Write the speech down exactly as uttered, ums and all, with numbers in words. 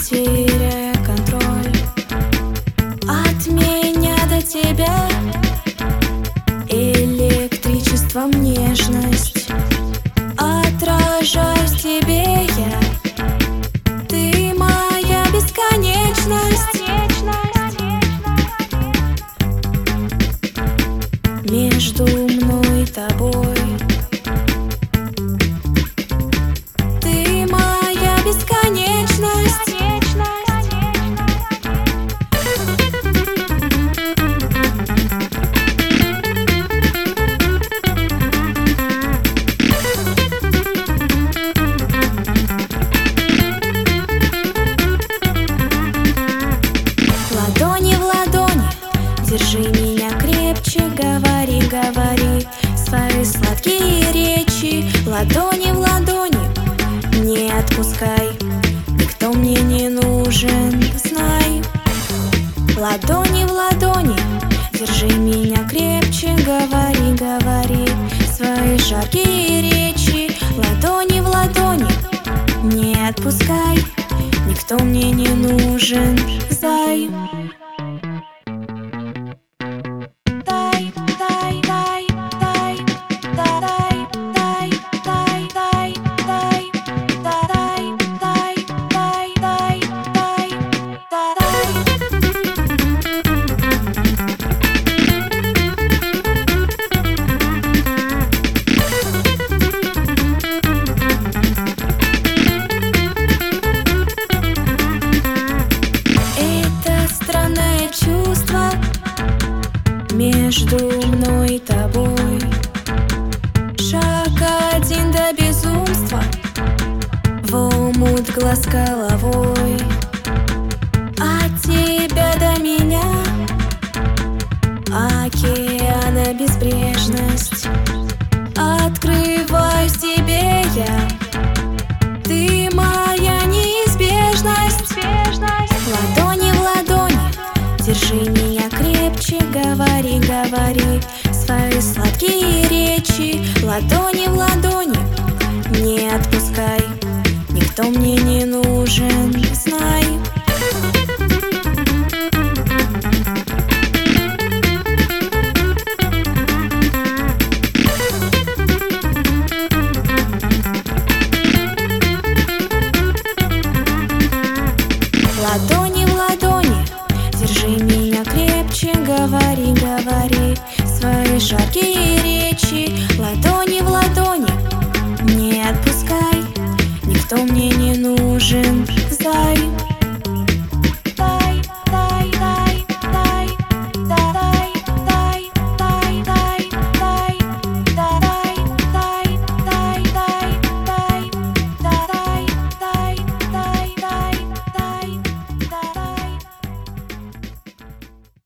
теряя контроль. От меня до тебя электричеством нежность. Отражаюсь в тебе я, ты моя бесконечность. Между мной и тобой ты моя бесконечность. Ладони в ладони, держи меня крепче, говори, говори свои сладкие речи. Ладони в ладони, не отпускай, никто мне не нужен, знай. Ладони в ладони, держи меня крепче, говори, говори свои жаркие речи. Ладони в ладони, не отпускай, никто мне не нужен, зай. Между мной и тобой шаг один до безумства, в омут глаз головой. От тебя до меня океана безбрежность. Открываюсь тебе я, ты моя неизбежность. Ладони в ладони, держи меня крепче, говори, говори свои сладкие речи. Ладони в ладони, не отпускай, никто мне не нужен, знай. Ладони в ладони, держи меня крепче, говори, говори свои жаркие